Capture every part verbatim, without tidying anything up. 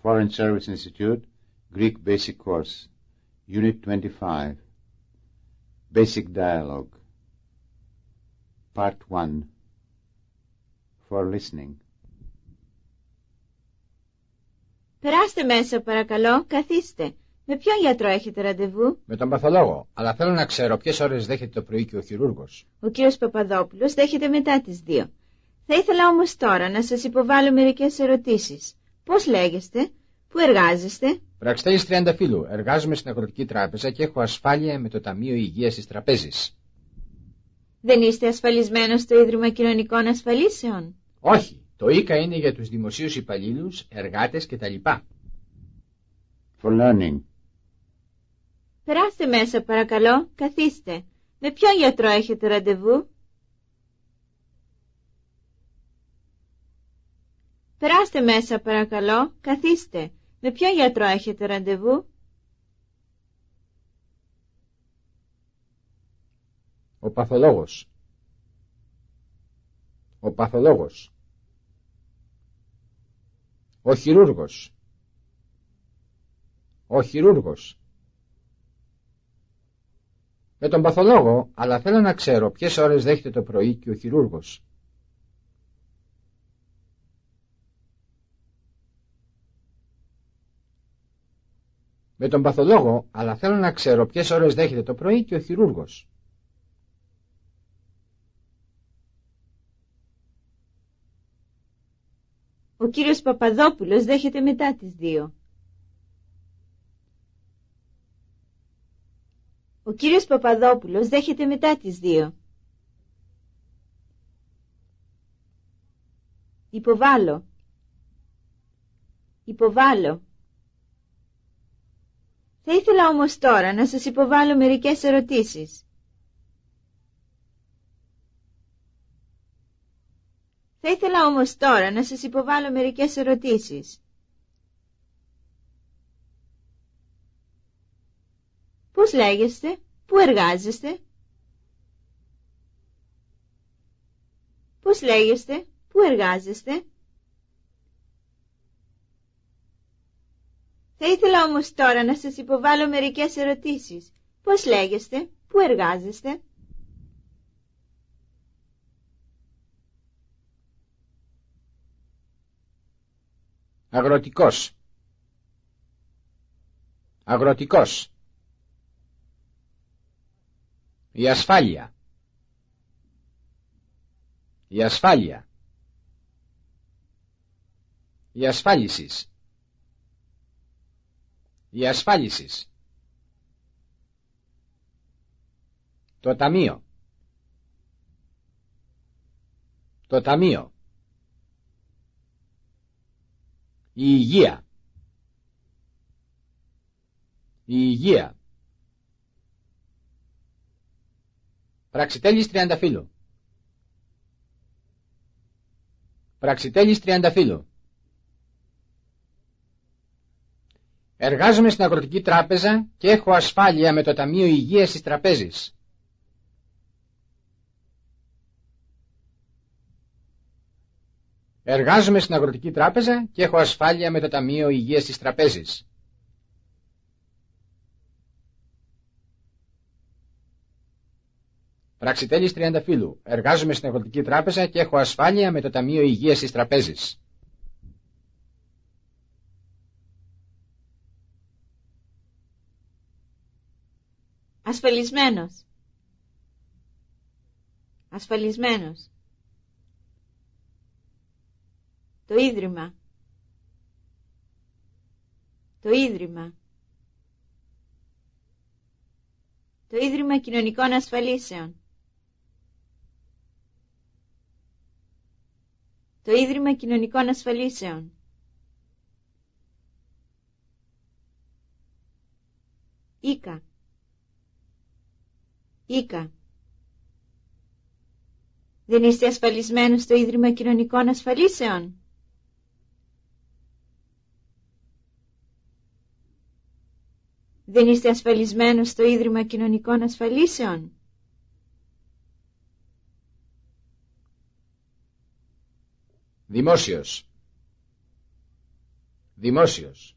Foreign Service Institute, Greek Basic Course, Unit twenty-five, Basic Dialogue, Part one, for listening. Περάστε μέσα, παρακαλώ, καθίστε. Με ποιον γιατρό έχετε ραντεβού? Με τον παθολόγο, αλλά θέλω να ξέρω ποιες ώρες δέχεται το πρωί και ο χειρούργος. Ο κύριος Παπαδόπουλος δέχεται μετά τις δύο. Θα ήθελα όμως τώρα να σας υποβάλω μερικές ερωτήσεις. Πώς λέγεστε, πού εργάζεστε? Πραξιτέλης Τριανταφύλου, εργάζομαι στην Αγροτική Τράπεζα και έχω ασφάλεια με το Ταμείο Υγείας της Τραπέζης. Δεν είστε ασφαλισμένος στο Ίδρυμα Κοινωνικών Ασφαλίσεων? Όχι, το ΙΚΑ είναι για τους δημοσίους υπαλλήλους, εργάτες κτλ. For learning. Περάστε μέσα, παρακαλώ, καθίστε. Με ποιον γιατρό έχετε ραντεβού? Περάστε μέσα, παρακαλώ, καθίστε. Με ποιον γιατρό έχετε ραντεβού? Ο παθολόγος. Ο παθολόγος. Ο χειρούργος. Ο χειρούργος. Με τον παθολόγο, αλλά θέλω να ξέρω ποιες ώρες δέχεται το πρωί και ο χειρούργος. Με τον παθολόγο, αλλά θέλω να ξέρω ποιες ώρες δέχεται το πρωί και ο χειρούργος. Ο κύριος Παπαδόπουλος δέχεται μετά τις δύο. Ο κύριος Παπαδόπουλος δέχεται μετά τις δύο. Υποβάλλω. Υποβάλλω. Θα ήθελα όμως τώρα να σας υποβάλω μερικές ερωτήσεις. Θα ήθελα όμως τώρα να σας υποβάλω μερικές ερωτήσεις. Πώς λέγεστε, πού εργάζεστε? Πώς λέγεστε, πού εργάζεστε? Θα ήθελα όμως τώρα να σας υποβάλω μερικές ερωτήσεις. Πώς λέγεστε, πού εργάζεστε? Αγροτικός. Αγροτικός. Η ασφάλεια. Η ασφάλεια. Η ασφάλισης. Η ασφάλισης. Το ταμείο. Το ταμείο. Η υγεία. Η υγεία. Πραξιτέλης Τριανταφύλου. Πραξιτέλης Τριανταφύλου. Εργάζομαι στην Αγροτική Τράπεζα και έχω ασφάλεια με το Ταμείο Υγείας της Τραπέζης. Εργάζομαι στην Αγροτική Τράπεζα και έχω ασφάλεια με το Ταμείο Υγείας της Τραπέζης. Πραξιτέλης Τριανταφύλου. Εργάζομαι στην Αγροτική Τράπεζα και έχω ασφάλεια με το Ταμείο Υγείας της Τραπέζης. Ασφαλισμένος. Ασφαλισμένος. Το Ίδρυμα. Το Ίδρυμα. Το Ίδρυμα Κοινωνικών Ασφαλίσεων. Το Ίδρυμα Κοινωνικών Ασφαλίσεων. Ίκα. Ίκα. Δεν είστε ασφαλισμένος στο Ίδρυμα Κοινωνικών Ασφαλίσεων? Δεν είστε ασφαλισμένος στο Ίδρυμα Κοινωνικών Ασφαλίσεων? Δημόσιος. Δημόσιος.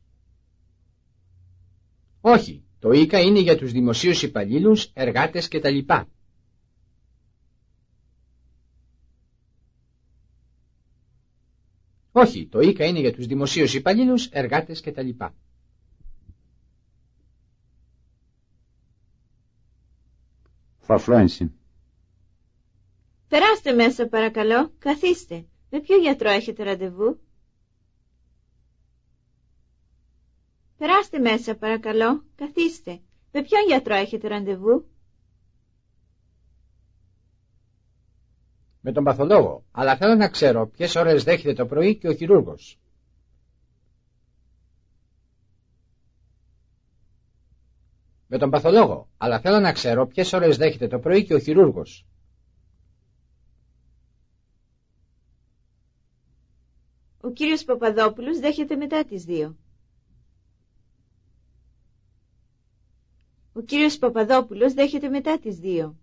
Όχι, το ΙΚΑ είναι για τους δημοσίους υπαλλήλους, εργάτες κτλ. Όχι, το ΙΚΑ είναι για τους δημοσίους υπαλλήλους, εργάτες κτλ. For fluency. Περάστε μέσα παρακαλώ, καθίστε. Με ποιο γιατρό έχετε ραντεβού? Περάστε μέσα παρακαλώ, καθίστε. Με ποιον γιατρό έχετε ραντεβού? Με τον παθολόγο, αλλά θέλω να ξέρω ποιες ώρες δέχεται το πρωί και ο χειρούργος. Με τον παθολόγο, αλλά θέλω να ξέρω ποιες ώρες δέχεται το πρωί και ο χειρούργος. Ο κύριος Παπαδόπουλος δέχεται μετά τις δύο. Ο κύριος Παπαδόπουλος δέχεται μετά τις δύο.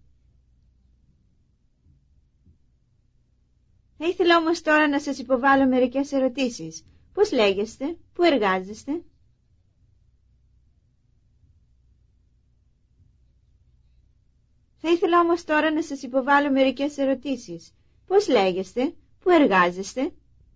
Θα ήθελα όμως τώρα να σας υποβάλω μερικές ερωτήσεις. Πώς λέγεστε, πού εργάζεστε? Θα ήθελα όμως τώρα να σας υποβάλω μερικές ερωτήσεις. Πώς λέγεστε, πού εργάζεστε?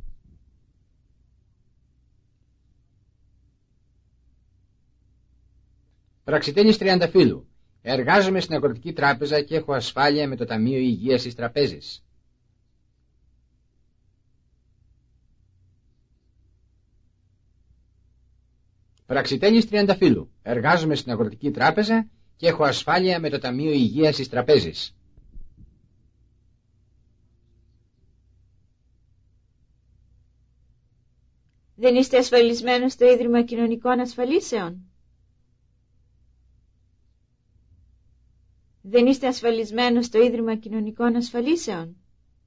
Πραξιτέλης Τριανταφύλου. Εργάζομαι στην Αγροτική Τράπεζα και έχω ασφάλεια με το Ταμείο Υγείας της Τραπέζης. Πραξιτέλης Τριανταφύλου. Εργάζομαι στην Αγροτική Τράπεζα και έχω ασφάλεια με το Ταμείο Υγείας της Τραπέζης. Δεν είστε ασφαλισμένος στο Ίδρυμα Κοινωνικών Ασφαλίσεων? Δεν είστε ασφαλισμένος στο Ίδρυμα Κοινωνικών Ασφαλίσεων?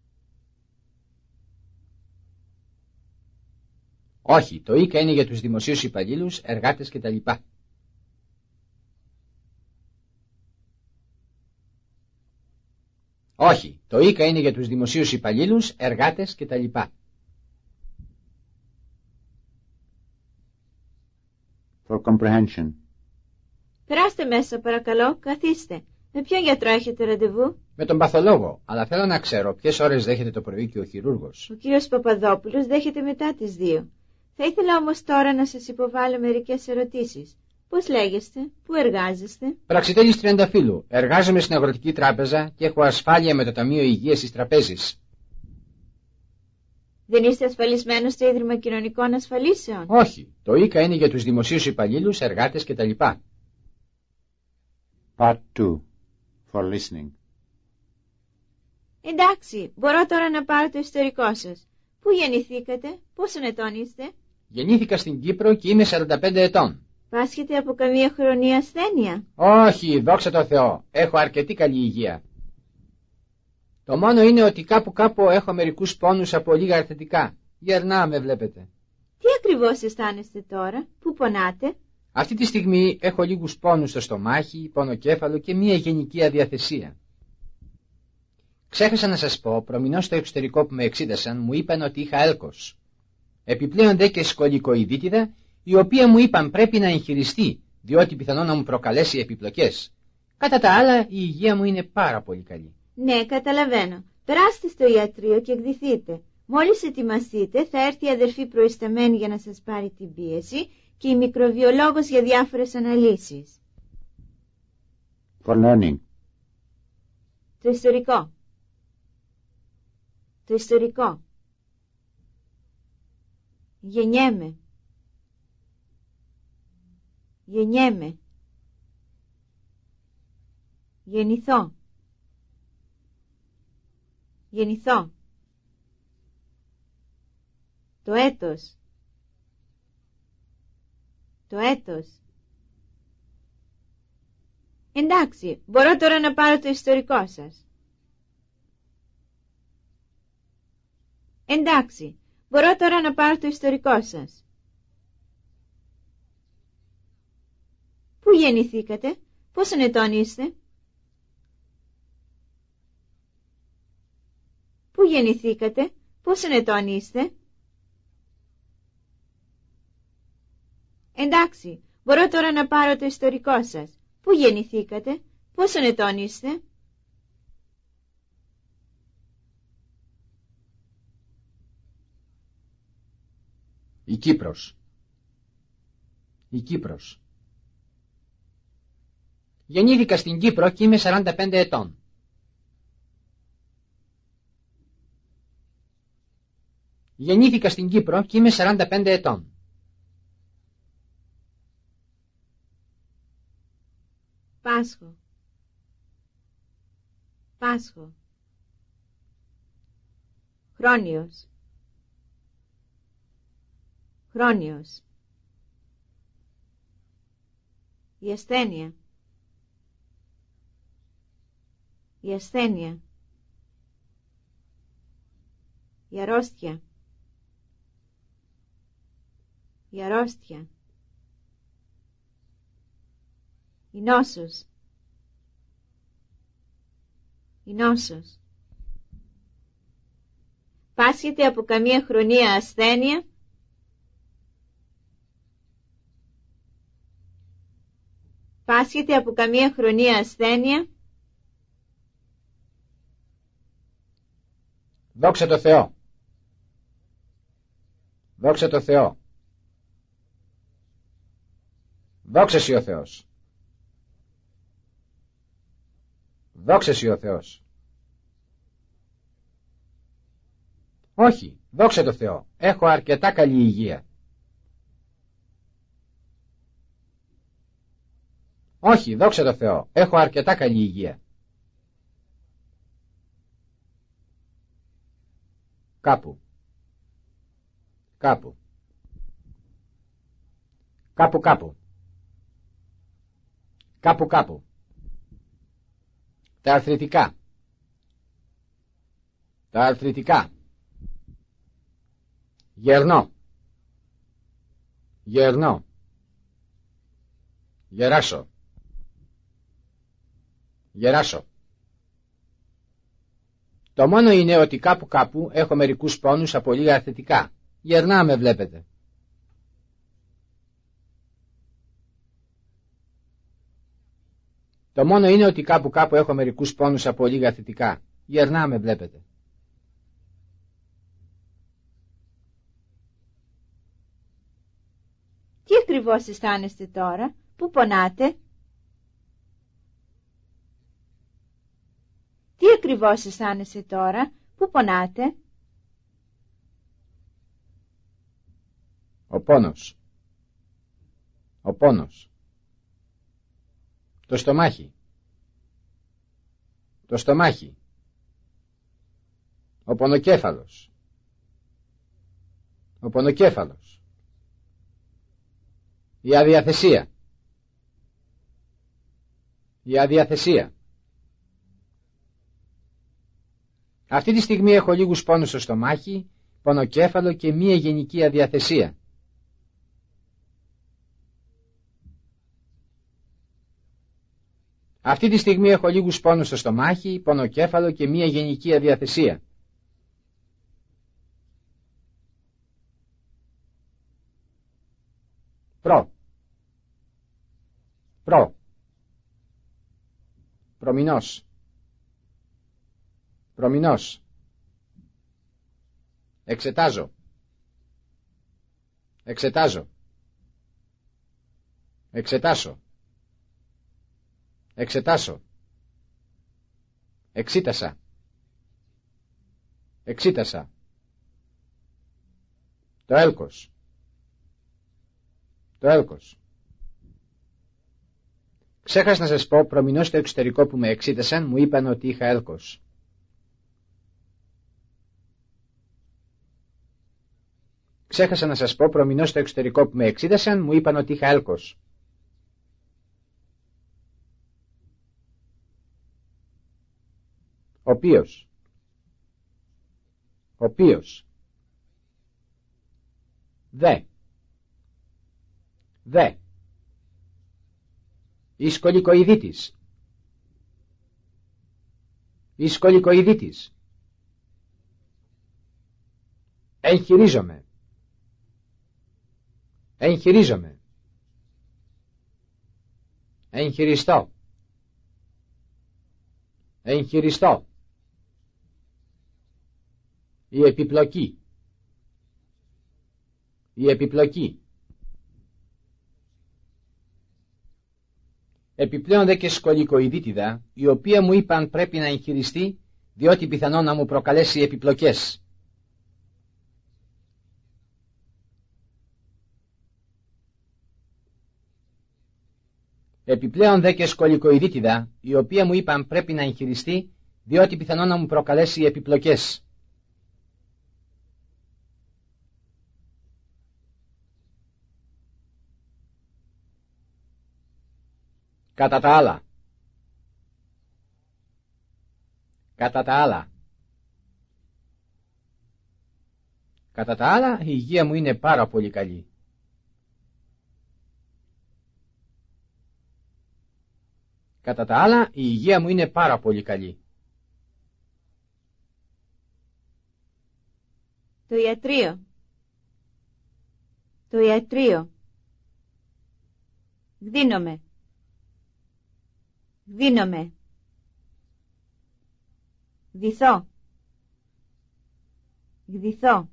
Όχι, το ΙΚΑ είναι για τους δημοσίους υπαλλήλους, εργάτες κτλ. Όχι, το ΙΚΑ είναι για τους δημοσίους υπαλλήλους, εργάτες κτλ. For comprehension. Περάστε μέσα παρακαλώ, καθίστε. Με ποιον γιατρό έχετε ραντεβού? Με τον παθολόγο, αλλά θέλω να ξέρω ποιες ώρες δέχεται το πρωί και ο χειρούργος. Ο κύριος Παπαδόπουλος δέχεται μετά τις δύο. Θα ήθελα όμως τώρα να σας υποβάλω μερικές ερωτήσεις. Πώς λέγεστε, πού εργάζεστε? Πραξιτέλης Τριανταφύλου. Εργάζομαι στην Αγροτική Τράπεζα και έχω ασφάλεια με το Ταμείο Υγείας της Τραπέζης. Δεν είστε ασφαλισμένος στο Ίδρυμα Κοινωνικών Ασφαλίσεων? Όχι, το ΙΚΑ είναι για τους δημοσίους υπαλλήλους, εργάτες κτλ. Part two. For listening. Εντάξει, μπορώ τώρα να πάρω το ιστορικό σας. Πού γεννηθήκατε, πόσων ετών είστε? Γεννήθηκα στην Κύπρο και είμαι σαράντα πέντε ετών. Πάσχετε από καμία χρονική ασθένεια? Όχι, δόξα τω Θεώ, έχω αρκετή καλή υγεία. Το μόνο είναι ότι κάπου κάπου έχω μερικούς πόνους από λίγα αρθετικά. Γερνάμε, βλέπετε. Τι ακριβώς αισθάνεστε τώρα, πού πονάτε? Αυτή τη στιγμή έχω λίγους πόνους στο στομάχι, πονοκέφαλο και μία γενική αδιαθεσία. Ξέχασα να σας πω, προμηνώς στο εξωτερικό που με εξήτασαν, μου είπαν ότι είχα έλκος. Επιπλέον δε και σκολικοειδίτιδα, η οποία μου είπαν πρέπει να εγχειριστεί, διότι πιθανόν να μου προκαλέσει επιπλοκές. Κατά τα άλλα, η υγεία μου είναι πάρα πολύ καλή. Ναι, καταλαβαίνω. Περάστε στο ιατρείο και εκδηθείτε. Μόλις ετοιμαστείτε, θα έρθει η αδερφή προϊσταμένη για να σας πάρει την πίεση και η μικροβιολόγος για διάφορες αναλύσεις. For learning. Το ιστορικό. Το ιστορικό. Γεννιέμαι. Γεννιέμαι. Γεννηθώ. Γεννηθώ. Το έτος. Το έτος. Εντάξει, μπορώ τώρα να πάρω το ιστορικό σας. Εντάξει, μπορώ τώρα να πάρω το ιστορικό σας. Πού γεννηθήκατε, πόσων ετών είστε? Πού γεννηθήκατε, πόσων ετών είστε? Εντάξει, μπορώ τώρα να πάρω το ιστορικό σας. Πού γεννηθήκατε? Πόσων ετών είστε? Η Κύπρος. Η Κύπρος. Γεννήθηκα στην Κύπρο και είμαι σαράντα πέντε ετών. Γεννήθηκα στην Κύπρο και είμαι σαράντα πέντε ετών. Πάσχω. Πάσχω. Χρόνιος. Χρόνιος. Η ασθένεια. Η ασθένεια. Η αρρώστια. Η αρρώστια. Η νόσος. Η νόσος. Πάσχεται από καμία χρονία ασθένεια? Πάσχεται από καμία χρονία ασθένεια? Δόξα τω Θεώ. Δόξα τω Θεώ. Δόξα σοι ο Θεός. Δόξα σοι ο Θεός. Όχι, δόξα τω Θεώ. Έχω αρκετά καλή υγεία. Όχι, δόξα τω Θεώ. Έχω αρκετά καλή υγεία. Κάπου. Κάπου. Κάπου κάπου. Κάπου κάπου. Τα αρθρητικά. Τα αρθρητικά. Γερνώ. Γερνώ. Γεράσω. Γεράσω. Το μόνο είναι ότι κάπου κάπου έχω μερικούς πόνους από λίγα αρθρητικά. Γερνάμε βλέπετε. Το μόνο είναι ότι κάπου κάπου έχω μερικούς πόνους από λίγα αρθρητικά. Γερνάμε βλέπετε. Τι ακριβώς αισθάνεστε τώρα? Πού πονάτε? Τι ακριβώς αισθάνεσαι τώρα? Πού πονάτε? Ο πόνος. Ο πόνος. Το στομάχι. Το στομάχι. Ο πονοκέφαλος. Ο πονοκέφαλος. Η αδιαθεσία. Η αδιαθεσία. Αυτή τη στιγμή έχω λίγους πόνους στο στομάχι, πονοκέφαλο και μία γενική αδιαθεσία. Αυτή τη στιγμή έχω λίγους πόνους στο στομάχι, πονοκέφαλο και μία γενική αδιαθεσία. Προ. Προ. Προμηνός. Προμηνός. Εξετάζω. Εξετάζω. Εξετάσω. Εξετάσω. Εξήτασα. Εξήτασα. Το έλκος. Το έλκος. Ξέχασα να σας πω, προμηνώς στο εξωτερικό που με εξήτασαν μου είπαν ότι είχα έλκος. Ξέχασα να σας πω, προμηνώς στο εξωτερικό που με εξήτασαν μου είπαν ότι είχα έλκος. Ο οποίος. Ο οποίος. Δε. Δε. Η σκολικοειδίτης. Η σκολικοειδίτης. Εγχειρίζομαι. Εγχειρίζομαι. Εγχειριστώ. Εγχειριστώ. Η επιπλοκή. Η επιπλοκή. Επιπλέον δε και σκολικοειδίτιδα, η οποία μου είπαν πρέπει να εγχειριστεί, διότι πιθανόν να μου προκαλέσει επιπλοκές. Επιπλέον δε και σκολικοειδίτιδα, η οποία μου είπαν πρέπει να εγχειριστεί, διότι πιθανόν να μου προκαλέσει επιπλοκές. Κατά τα άλλα. Κατά τα άλλα. Κατά τα άλλα, η υγεία μου είναι πάρα πολύ καλή. Κατά τα άλλα, η υγεία μου είναι πάρα πολύ καλή. Το ιατρείο. Το ιατρείο. Γδίνομαι. Γδίνομαι. Γδυθώ. Γδυθώ.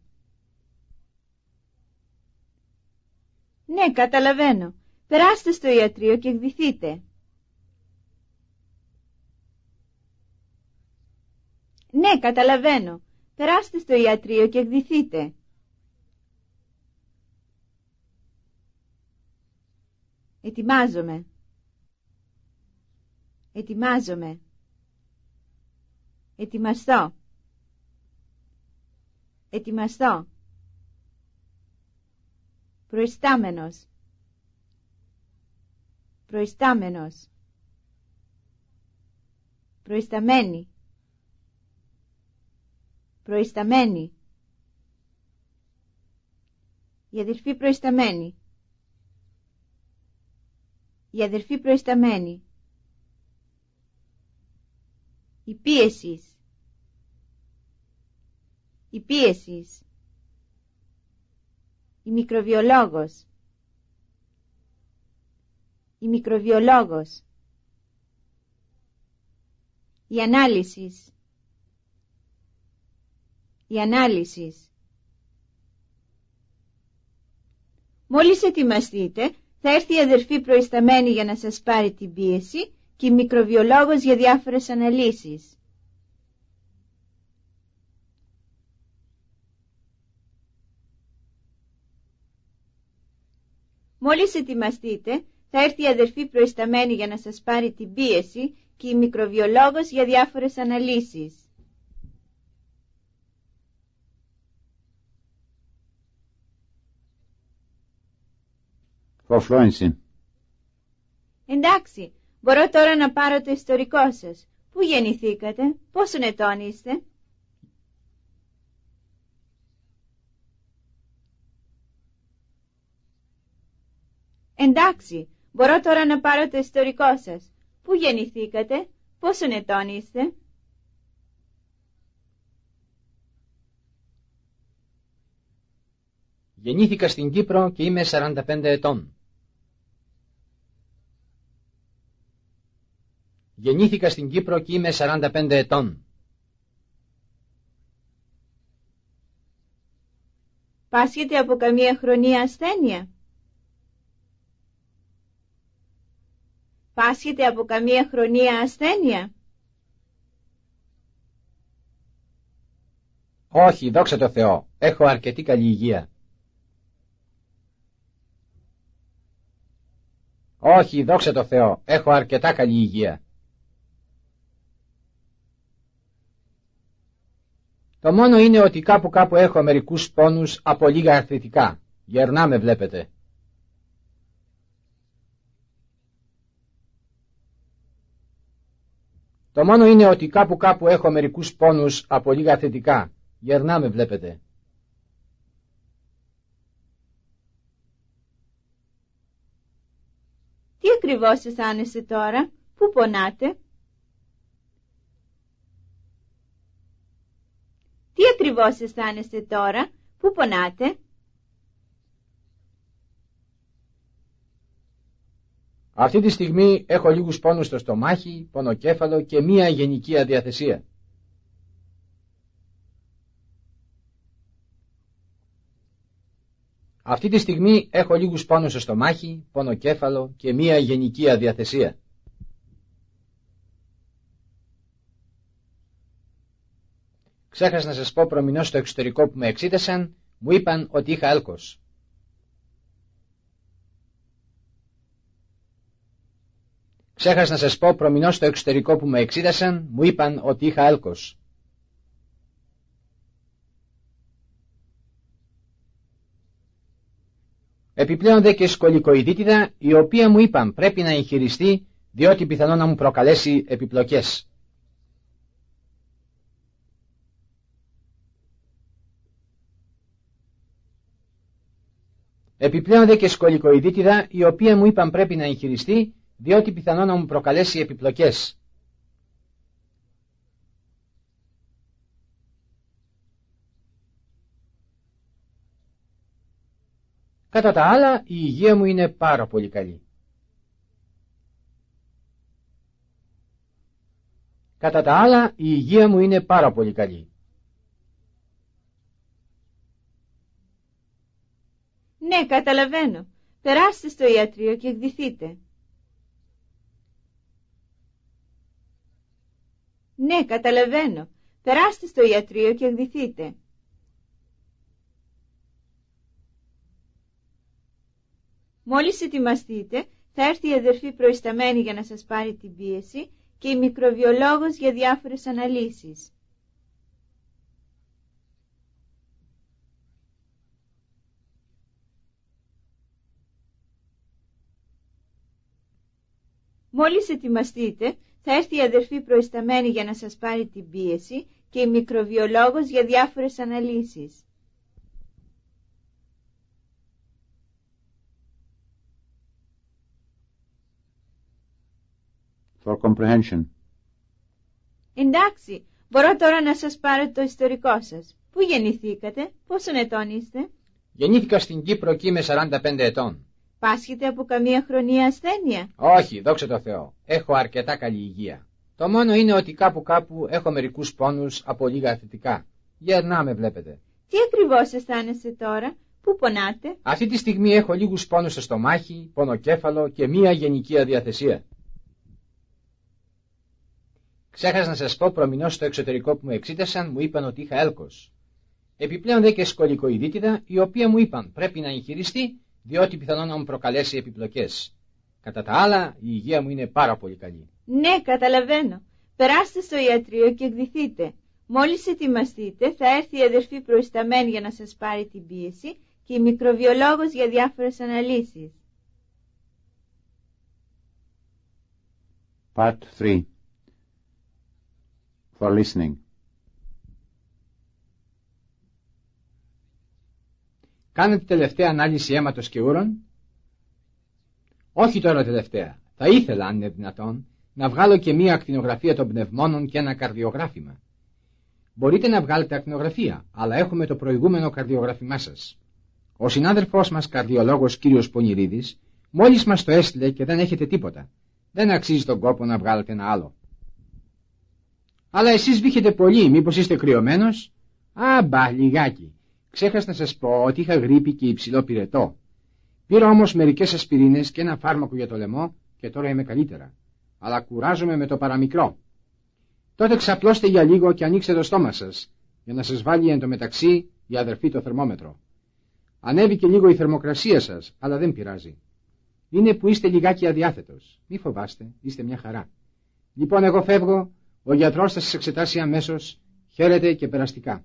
Ναι, καταλαβαίνω. Περάστε στο ιατρείο και γδυθείτε. Ναι, καταλαβαίνω. Περάστε στο ιατρείο και γδυθείτε. Ετοιμάζομαι. Ετοιμάζομαι. Ετοιμαστώ. Ετοιμαστώ. Προϊστάμενος. Προϊστάμενος. Προϊσταμένη. Προϊσταμένη. Η αδελφή προϊσταμένη. Η αδελφή προϊσταμένη. Η πίεσης. Η πίεσης. Η μικροβιολόγος. Η μικροβιολόγος. Η ανάλυσης. Η ανάλυσης. Μόλις ετοιμαστείτε, θα έρθει η αδερφή προϊσταμένη για να σας πάρει την πίεση και η μικροβιολόγος για διάφορες αναλύσεις. Μόλις ετοιμαστείτε, θα έρθει η αδερφή προϊσταμένη για να σας πάρει την πίεση και η μικροβιολόγος για διάφορες αναλύσεις. For fluency. Εντάξει, μπορώ τώρα να πάρω το ιστορικό σας. Πού γεννηθήκατε, πόσων ετών είστε? Εντάξει, μπορώ τώρα να πάρω το ιστορικό σας. Πού γεννηθήκατε, πόσων ετών είστε? Γεννήθηκα στην Κύπρο και είμαι σαράντα πέντε ετών. Γεννήθηκα στην Κύπρο και είμαι σαράντα πέντε ετών. Πάσχετε από καμία χρονία ασθένεια? Πάσχετε από καμία χρονία ασθένεια? Όχι, δόξα τω Θεώ, έχω αρκετή καλή υγεία. Όχι, δόξα τω Θεώ, έχω αρκετά καλή υγεία. Το μόνο είναι ότι κάπου κάπου έχω μερικούς πόνους από λίγα αρθριτικά. Γερνά με βλέπετε. Το μόνο είναι ότι κάπου κάπου έχω μερικούς πόνους από λίγα αρθριτικά. Γερνά με βλέπετε. Τι ακριβώς αισθάνεστε τώρα, πού πονάτε? Τι ακριβώς αισθάνεστε τώρα, πού πονάτε? Αυτή τη στιγμή έχω λίγους πόνους στο στομάχι, πονοκέφαλο και μία γενική αδιαθεσία. Αυτή τη στιγμή έχω λίγους πόνους στο στομάχι, πονοκέφαλο και μία γενική αδιαθεσία. Ξέχασα να σας πω προμηνώς στο εξωτερικό που με εξήτασαν, μου είπαν ότι είχα έλκος. Ξέχασα να σας πω προμηνώς στο εξωτερικό που με εξήτασαν, μου είπαν ότι είχα έλκος. Επιπλέον δε και σκολικοειδίτιδα, η οποία μου είπαν πρέπει να εγχειριστεί, διότι πιθανόν να μου προκαλέσει επιπλοκές. Επιπλέον δε και σκολικοειδίτιδα, η οποία μου είπαν πρέπει να εγχειριστεί, διότι πιθανόν να μου προκαλέσει επιπλοκές. Κατά τα άλλα, η υγεία μου είναι πάρα πολύ καλή. Κατά τα άλλα, η υγεία μου είναι πάρα πολύ καλή. Ναι, καταλαβαίνω. Περάστε στο ιατρείο και εκδηθείτε. Ναι, καταλαβαίνω. Περάστε στο ιατρείο και εκδηθείτε. Μόλις ετοιμαστείτε, θα έρθει η αδερφή προϊσταμένη για να σας πάρει την πίεση και η μικροβιολόγος για διάφορες αναλύσεις. Μόλις ετοιμαστείτε, θα έρθει η αδερφή προϊσταμένη για να σας πάρει την πίεση και η μικροβιολόγος για διάφορες αναλύσεις. For comprehension. Εντάξει, μπορώ τώρα να σας πάρω το ιστορικό σας. Πού γεννηθήκατε, πόσων ετών είστε? Γεννήθηκα στην Κύπρο και είμαι σαράντα πέντε ετών. Πάσχετε από καμία χρονία ασθένεια? Όχι, δόξα τω Θεώ. Έχω αρκετά καλή υγεία. Το μόνο είναι ότι κάπου κάπου έχω μερικούς πόνους από λίγα θετικά. Γερνάμε, βλέπετε. Τι ακριβώς αισθάνεσαι τώρα, πού πονάτε? Αυτή τη στιγμή έχω λίγους πόνους στο στομάχι, πονοκέφαλο και μία γενική αδιαθεσία. Ξέχασα να σας πω προμηνώς στο εξωτερικό που με εξήτασαν, μου είπαν ότι είχα έλκος. Επιπλέον δε και σκολικοειδίτιδα, η οποία μου είπαν πρέπει να εγχειριστεί, διότι πιθανόν να μου προκαλέσει επιπλοκές. Κατά τα άλλα, η υγεία μου είναι πάρα πολύ καλή. Ναι, καταλαβαίνω. Περάστε στο ιατρείο και εκδηθείτε. Μόλις ετοιμαστείτε, θα έρθει η αδερφή προϊσταμένη για να σας πάρει την πίεση και η μικροβιολόγος για διάφορες αναλύσεις. Part three. For listening. Κάνετε τελευταία ανάλυση αίματος και ούρων? Όχι τώρα τελευταία. Θα ήθελα, αν είναι δυνατόν, να βγάλω και μία ακτινογραφία των πνευμόνων και ένα καρδιογράφημα. Μπορείτε να βγάλετε ακτινογραφία, αλλά έχουμε το προηγούμενο καρδιογράφημά σας. Ο συνάδελφός μας, καρδιολόγος κύριος Πονηρίδης, μόλις μας το έστειλε και δεν έχετε τίποτα. Δεν αξίζει τον κόπο να βγάλετε ένα άλλο. Αλλά εσείς βήχετε πολύ, μήπως είστε κρυωμένος? Α, μπα, λιγάκι. Ξέχασα να σας πω ότι είχα γρίπη και υψηλό πυρετό. Πήρα όμως μερικές ασπιρίνες και ένα φάρμακο για το λαιμό και τώρα είμαι καλύτερα. Αλλά κουράζομαι με το παραμικρό. Τότε ξαπλώστε για λίγο και ανοίξτε το στόμα σας, για να σας βάλει εν τω μεταξύ η αδερφή το θερμόμετρο. Ανέβηκε λίγο η θερμοκρασία σας, αλλά δεν πειράζει. Είναι που είστε λιγάκι αδιάθετος. Μη φοβάστε, είστε μια χαρά. Λοιπόν, εγώ φεύγω, ο γιατρός θα σας εξετάσει αμέσως. Χαίρετε και περαστικά.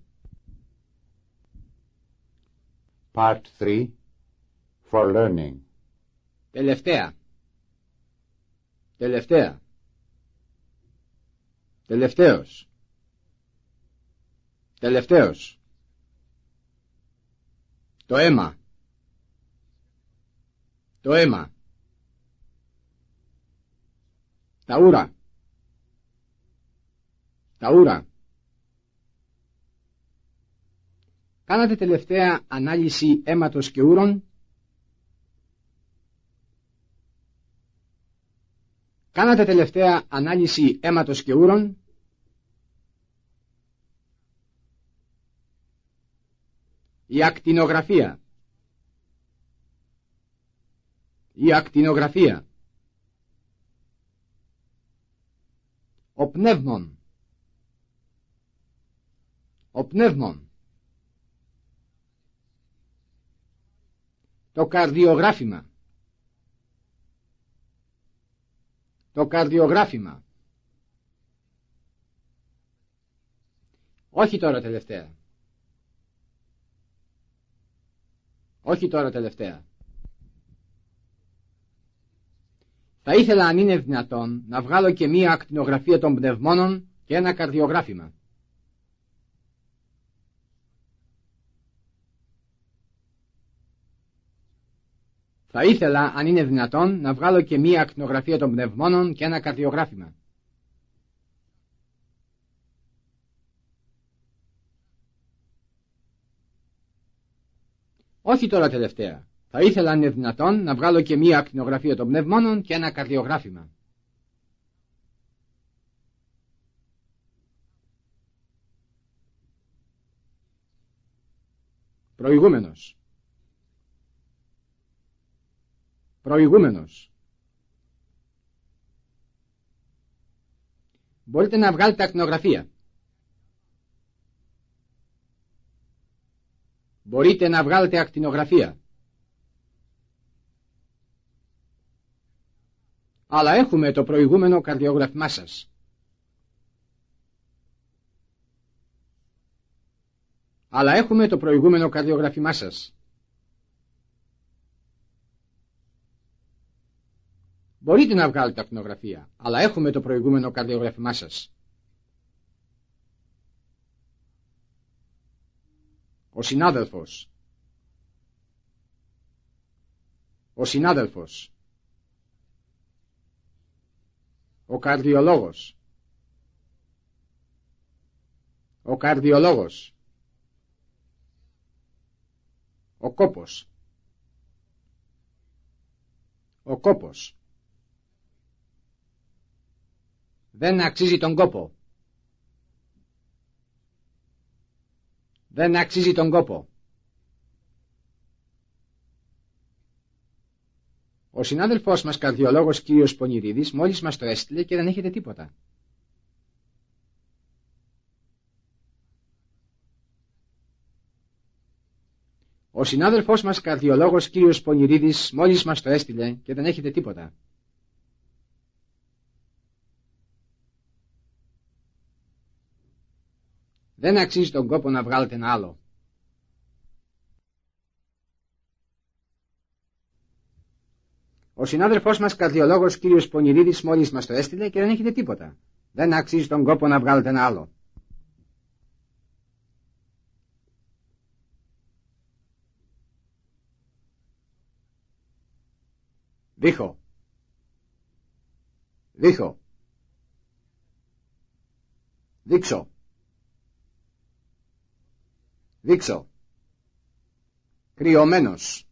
Part three. For learning. Τελευταία. Τελευταία. Τελευταίος. Τελευταίος. Το αίμα. Το αίμα. Τα ούρα. Τα ούρα. Κάνατε τελευταία ανάλυση αίματος και ούρων? Κάνατε τελευταία ανάλυση αίματος και ούρων. Η ακτινογραφία. Η ακτινογραφία. Ο πνεύμον. Ο πνεύμον. Το καρδιογράφημα. Το καρδιογράφημα. Όχι τώρα τελευταία. Όχι τώρα τελευταία. Θα ήθελα αν είναι δυνατόν να βγάλω και μία ακτινογραφία των πνευμόνων και ένα καρδιογράφημα. Θα ήθελα αν είναι δυνατόν να βγάλω και μία ακτινογραφία των πνευμόνων και ένα καρδιογράφημα. Όχι τώρα τελευταία. Θα ήθελα αν είναι δυνατόν να βγάλω και μία ακτινογραφία των πνευμόνων και ένα καρδιογράφημα. Προηγούμενος. Προηγούμενος. Μπορείτε να βγάλετε ακτινογραφία. Μπορείτε να βγάλετε ακτινογραφία. Αλλά έχουμε το προηγούμενο καρδιογράφημά σας. Αλλά έχουμε το προηγούμενο καρδιογράφημά σας. Μπορείτε να βγάλετε ακτινογραφία, αλλά έχουμε το προηγούμενο καρδιογράφημά σας. Ο συνάδελφος. Ο συνάδελφος. Ο καρδιολόγος. Ο καρδιολόγος. Ο κόπος. Ο κόπος. Δεν αξίζει τον κόπο. Δεν αξίζει τον κόπο. Ο συνάδελφός μας καρδιολόγος κύριος Πονηρίδης μόλις μας το έστειλε και δεν έχετε τίποτα. Ο συνάδελφός μας καρδιολόγος κύριος Πονηρίδης μόλις μας το έστειλε και δεν έχετε τίποτα. Δεν αξίζει τον κόπο να βγάλετε ένα άλλο. Ο συνάδελφός μας καρδιολόγος κύριος Πονηρίδης μόλις μας το έστειλε και δεν έχετε τίποτα. Δεν αξίζει τον κόπο να βγάλετε ένα άλλο. Δίχω. Δίχω. Δείξω. Δείξω. Κρυωμένος.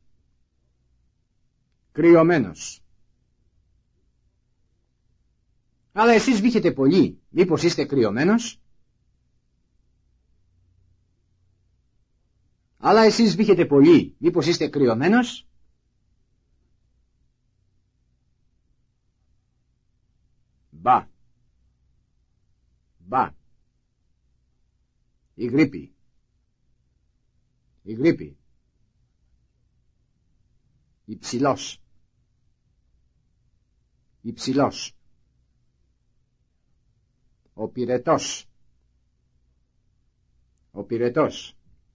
Κρυωμένος. Αλλά εσείς βήχετε πολύ. Μήπως είστε κρυωμένος? Αλλά εσείς βήχετε πολύ. Μήπως είστε κρυωμένος? Μπα. Μπα. Η γρίπη. Η γρίπη. Υψηλός. Υψηλός. Ο πυρετός. Ο πυρετός.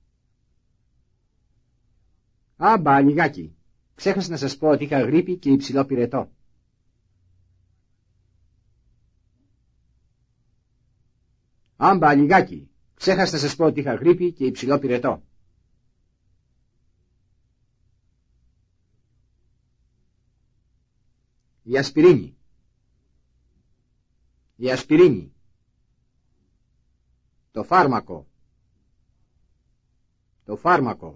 Άμπα, λιγάκι. Ξέχασα να σας πω ότι είχα γρίπη και υψηλό πυρετό. Άμπα, λιγάκι. Ξέχασα να σας πω ότι είχα γρίπη και υψηλό πυρετό. Η ασπιρίνη. Η ασπιρίνη. Το φάρμακο. Το φάρμακο.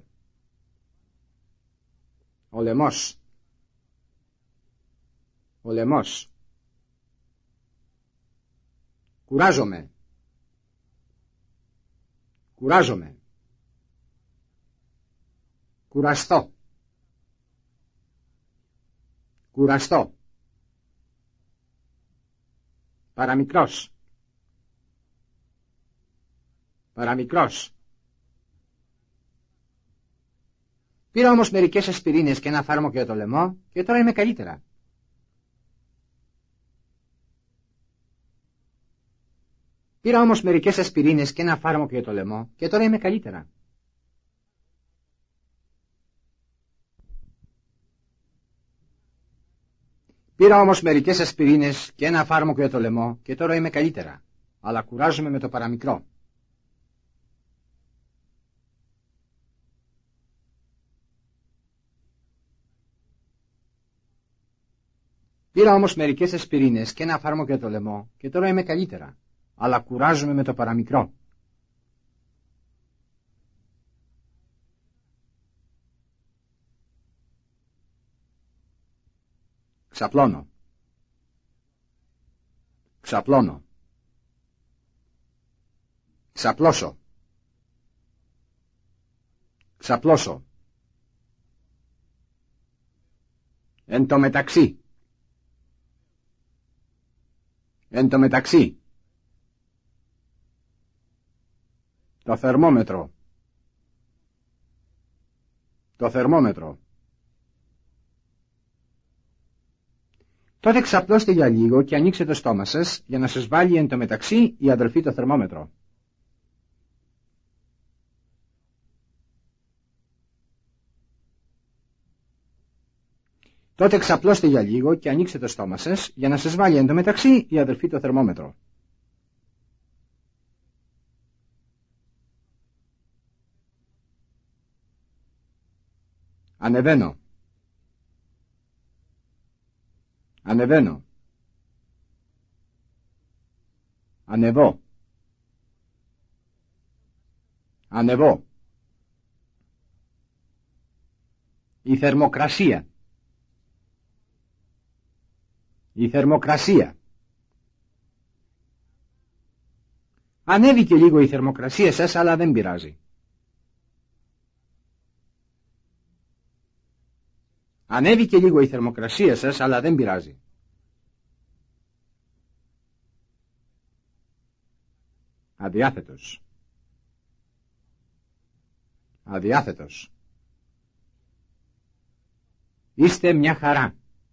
Ο λαιμός. Ο λαιμός. Κουράζομαι. Κουράζομαι. Κουραστώ. Κουραστώ. Παραμικρός. Παραμικρός. Πήρα όμως μερικές ασπιρίνες και ένα φάρμακο για το λαιμό και τώρα είμαι καλύτερα. Πήρα όμως μερικές ασπιρίνες και ένα φάρμακο για το λαιμό και τώρα είμαι καλύτερα. Πήρα όμως μερικές ασπιρίνες και ένα φάρμακο για το λαιμό και τώρα είμαι καλύτερα, αλλά κουράζομαι με το παραμικρό. Πήρα όμως μερικές ασπιρίνες και ένα φάρμακο για το λαιμό και τώρα είμαι καλύτερα, αλλά κουράζομαι με το παραμικρό. Ξαπλώνω. Ξαπλώνω. Ξαπλώσω. Ξαπλώσω. Εν τω μεταξύ. Εν τω μεταξύ. Το θερμόμετρο. Το θερμόμετρο. Τότε ξαπλώστε για λίγο και ανοίξτε το στόμα σας για να σας βάλει εν τω μεταξύ η αδελφή το θερμόμετρο. Τότε ξαπλώστε για λίγο και ανοίξτε το στόμα σας για να σας βάλει εν τω μεταξύ η αδελφή το θερμόμετρο. Ανεβαίνω. Ανεβαίνω. Ανεβώ. Ανεβώ. Η θερμοκρασία. Η θερμοκρασία. Ανέβηκε λίγο η θερμοκρασία σας, αλλά δεν πειράζει. Ανέβηκε λίγο η θερμοκρασία σας, αλλά δεν πειράζει. Αδιάθετος. Αδιάθετος. Είστε μια χαρά.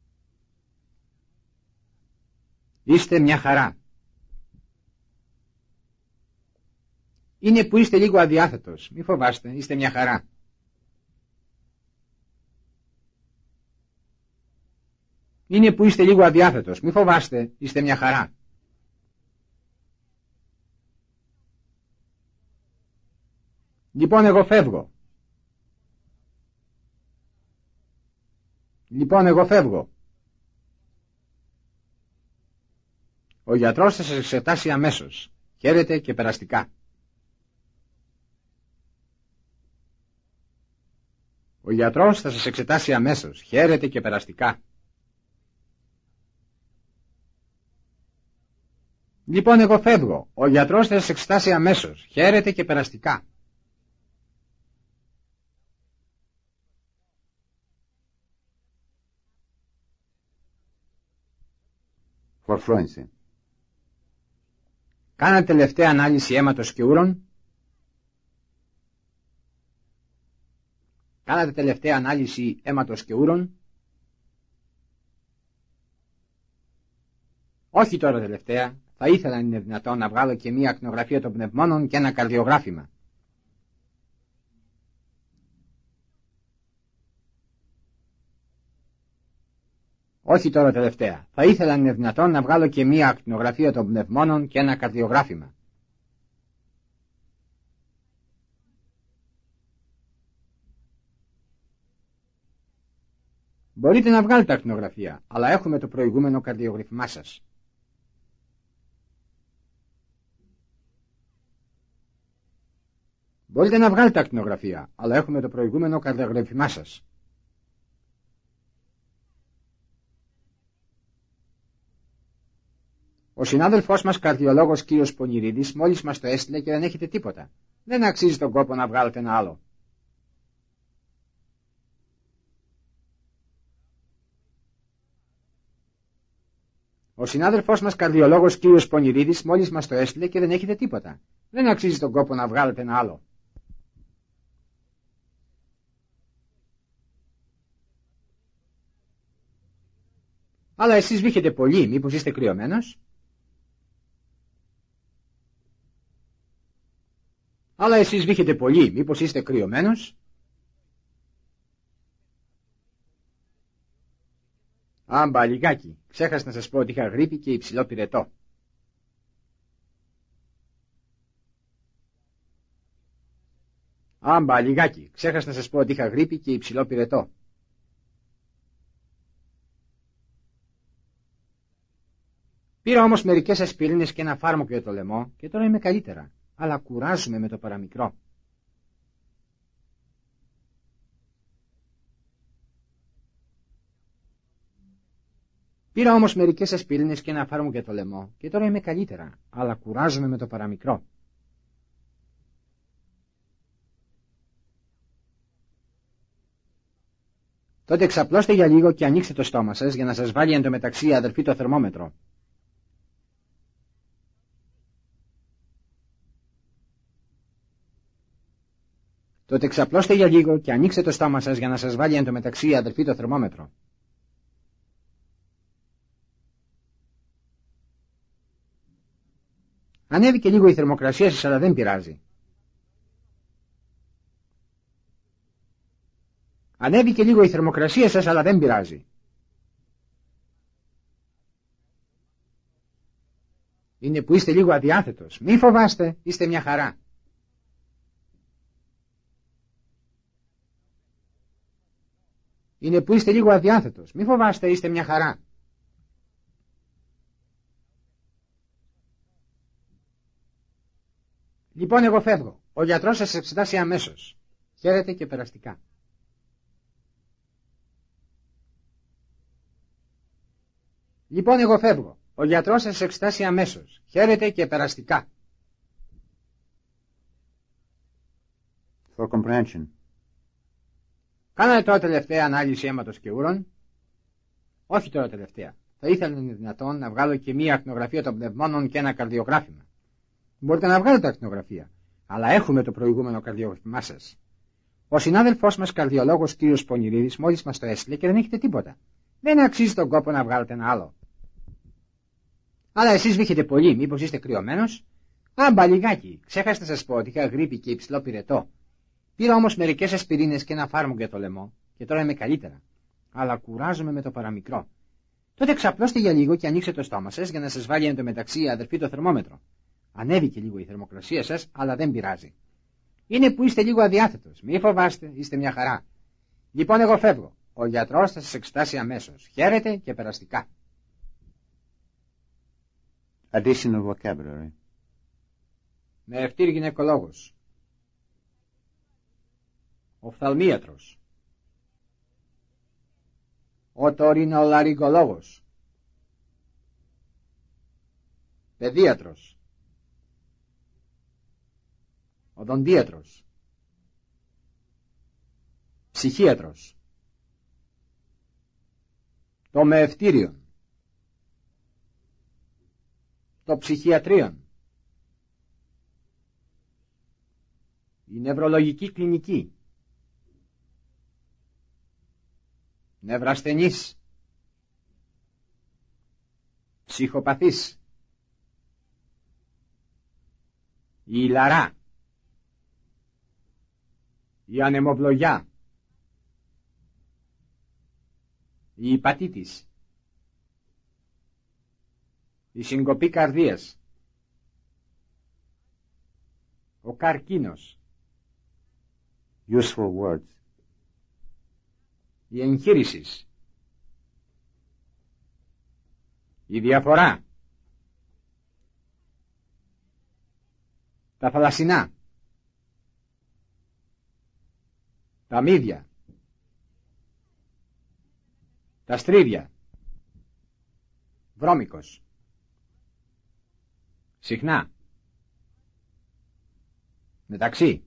Είστε μια χαρά. Είναι που είστε λίγο αδιάθετος. Μη φοβάστε, είστε μια χαρά. Είναι που είστε λίγο αδιάθετος. Μη φοβάστε, είστε μια χαρά. Λοιπόν, εγώ φεύγω. Λοιπόν, εγώ φεύγω. Ο γιατρός θα σας εξετάσει αμέσως. Χαίρετε και περαστικά. Ο γιατρός θα σας εξετάσει αμέσως. Χαίρετε και περαστικά. Λοιπόν, εγώ φεύγω. Ο γιατρός θα σας εξετάσει αμέσως. Χαίρετε και περαστικά. For fluency. Κάνατε τελευταία ανάλυση αίματος και ούρων. Κάνατε τελευταία ανάλυση αίματος και ούρων. Όχι τώρα τελευταία. Θα ήθελα αν είναι δυνατόν να βγάλω και μία ακτινογραφία των πνευμόνων και ένα καρδιογράφημα. Όχι τώρα τελευταία. Θα ήθελα αν είναι δυνατόν να βγάλω και μία ακτινογραφία των πνευμόνων και ένα καρδιογράφημα. Μπορείτε να βγάλετε ακτινογραφία, αλλά έχουμε το προηγούμενο καρδιογράφημά σας. Μπορείτε να βγάλετε ακτινογραφία, αλλά έχουμε το προηγούμενο καρδιογράφημά σας. Ο Ο συνάδελφός μας καρδιολόγος κύριος Πονηρίδης μόλις μας το έστειλε και δεν έχετε τίποτα. Δεν αξίζει τον κόπο να βγάλετε ένα άλλο. Ο συνάδελφός μας καρδιολόγος κύριος Πονηρίδης μόλις μας το έστειλε και δεν έχετε τίποτα. Δεν αξίζει τον κόπο να βγάλετε ένα άλλο. Αλλά εσείς βήχετε πολύ, μήπως είστε κρυωμένος? Αλλά εσείς βήχετε πολύ, μήπως είστε κρυωμένος? Άμπα, λιγάκι, ξέχασα να σας πω ότι είχα γρίπη και υψηλό πυρετό. Άμπα, λιγάκι, ξέχασα να σας πω ότι είχα γρίπη και υψηλό πυρετό. Πήρα όμως μερικές ασπιρίνες και ένα φάρμακο για το λαιμό και τώρα είμαι καλύτερα, αλλά κουράζομαι με το παραμικρό. Πήρα όμως μερικές ασπιρίνες και ένα φάρμακο για το λαιμό και τώρα είμαι καλύτερα, αλλά κουράζομαι με το παραμικρό. Τότε ξαπλώστε για λίγο και ανοίξτε το στόμα σας για να σας βάλει εντωμεταξύ η αδερφή το θερμόμετρο. Τότε ξαπλώστε για λίγο και ανοίξτε το στόμα σας για να σας βάλει εντωμεταξύ η αδερφή το θερμόμετρο. Ανέβηκε λίγο η θερμοκρασία σας, αλλά δεν πειράζει. Ανέβηκε λίγο η θερμοκρασία σας, αλλά δεν πειράζει. Είναι που είστε λίγο αδιάθετος. Μη φοβάστε, είστε μια χαρά. Είναι που είστε λίγο αδιάθετος. Μη φοβάστε, είστε μια χαρά. Λοιπόν, εγώ φεύγω. Ο γιατρός σας εξετάσει αμέσως. Χαίρετε και περαστικά. Λοιπόν, εγώ φεύγω. Ο γιατρός σας εξετάσει αμέσως. Χαίρετε και περαστικά. For comprehension. Κάνατε τώρα τελευταία ανάλυση αίματος και ούρων? Όχι τώρα τελευταία. Θα ήθελα να είναι δυνατόν να βγάλω και μία ακτινογραφία των πνευμόνων και ένα καρδιογράφημα. Μπορείτε να βγάλετε ακτινογραφία, αλλά έχουμε το προηγούμενο καρδιογράφημά σας. Ο συνάδελφός μας καρδιολόγος κύριος Πονηρίδης μόλις μας το έστειλε και δεν έχετε τίποτα. Δεν αξίζει τον κόπο να βγάλετε ένα άλλο. Αλλά εσείς βήχετε πολύ, μήπως είστε κρυωμένος? Άμπα, λιγάκι, ξέχασα να σας πω ότι είχα γρίπη και υψηλό πυρετό. Πήρα όμως μερικές ασπιρίνες και ένα φάρμακο για το λαιμό και τώρα είμαι καλύτερα. Αλλά κουράζομαι με το παραμικρό. Τότε ξαπλώστε για λίγο και ανοίξτε το στόμα σας για να σας βάλει εντωμεταξύ η αδερφή το θερμόμετρο. Ανέβηκε λίγο η θερμοκρασία σας, αλλά δεν πειράζει. Είναι που είστε λίγο αδιάθετος. Μη φοβάστε, είστε μια χαρά. Λοιπόν, εγώ φεύγω. Ο γιατρός θα σας εξετάσει αμέσως. Χαίρετε και περαστικά. Additional vocabulary. Μερευτήρ γυναικολόγος. Οφθαλμίατρος. Οτορινολαρυγγολόγος. Παιδίατρος. Οδοντίατρος. Ψυχίατρος. Το μεευτήριον. Το ψυχιατρίον. Η νευρολογική κλινική. Νευρασθενής. Ψυχοπαθής. Η ηλαρά. Η ανεμοβλογιά. Η υπατήτης. Η συγκοπή καρδίας. Ο καρκίνος. Useful words. Η εγχείρησης. Η διαφορά. Τα θαλασσινά. Τα μύδια. Τα στρίδια. Βρώμικος. Συχνά. Μεταξύ.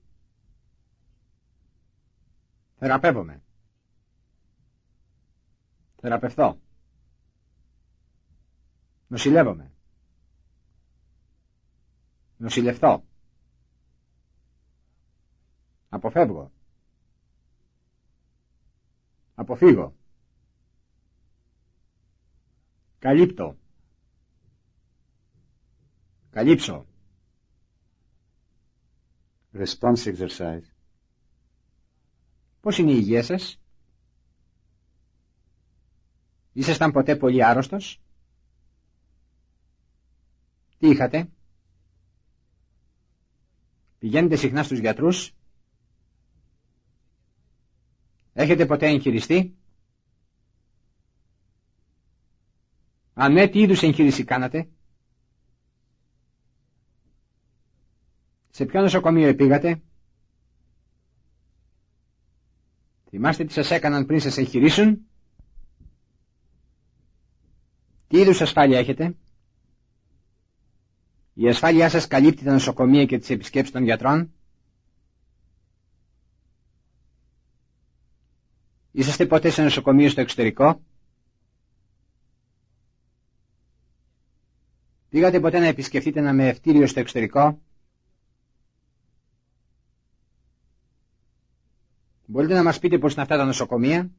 Θεραπεύομαι. Θεραπευθώ. Νοσηλεύομαι. Νοσηλευτώ. Αποφεύγω. Αποφύγω. Καλύπτω. Καλύψω. Response exercise. Πώς είναι η υγεία σας? Ήσασταν ποτέ πολύ άρρωστος? Τι είχατε? Πηγαίνετε συχνά στους γιατρούς? Έχετε ποτέ εγχειριστεί? Αν ναι, τι είδους εγχείρηση κάνατε? Σε ποιο νοσοκομείο επήγατε? Θυμάστε τι σας έκαναν πριν σας εγχειρήσουν? Τι είδους ασφάλεια έχετε? Η ασφάλειά σας καλύπτει τα νοσοκομεία και τις επισκέψεις των γιατρών? Είσαστε ποτέ σε νοσοκομείο στο εξωτερικό? Πήγατε ποτέ να επισκεφτείτε ένα μεευτήριο στο εξωτερικό? Μπορείτε να μας πείτε πώς είναι αυτά τα νοσοκομεία?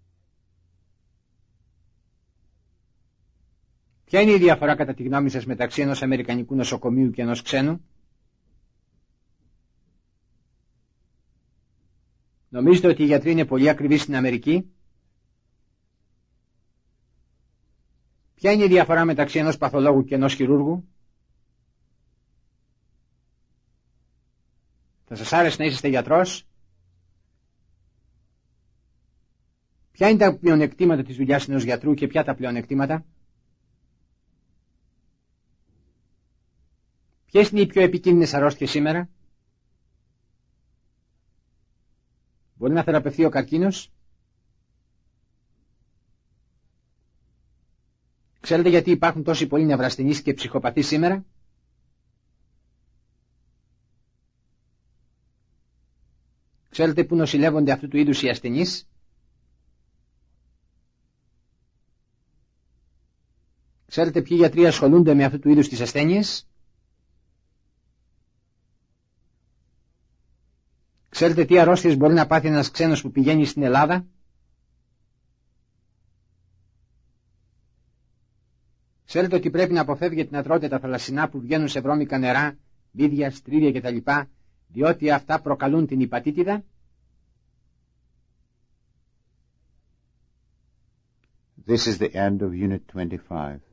Ποια είναι η διαφορά κατά τη γνώμη σας μεταξύ ενός αμερικανικού νοσοκομείου και ενός ξένου? Νομίζετε ότι οι γιατροί είναι πολύ ακριβείς στην Αμερική? Ποια είναι η διαφορά μεταξύ ενός παθολόγου και ενός χειρούργου? Θα σας άρεσε να είσαστε γιατρός? Ποια είναι τα πλεονεκτήματα της δουλειάς ενός γιατρού και ποια τα πλεονεκτήματα? Ποιες είναι οι πιο επικίνδυνες αρρώστιες σήμερα? Μπορεί να θεραπευθεί ο καρκίνος? Ξέρετε γιατί υπάρχουν τόσοι πολλοί νευρασθενείς και ψυχοπαθείς σήμερα? Ξέρετε πού νοσηλεύονται αυτού του είδους οι ασθενείς? Ξέρετε ποιοι γιατροί ασχολούνται με αυτού του είδους τις ασθένειες? Ξέρετε τι αρρώστιες μπορεί να πάθει ένας ξένος που πηγαίνει στην Ελλάδα? Ξέρετε ότι πρέπει να αποφεύγετε να τρώτε τα θαλασσινά που βγαίνουν σε βρώμικα νερά, μπίδια, στρίδια κτλ, διότι αυτά προκαλούν την υπατήτηδα? This is the end of Unit twenty-five.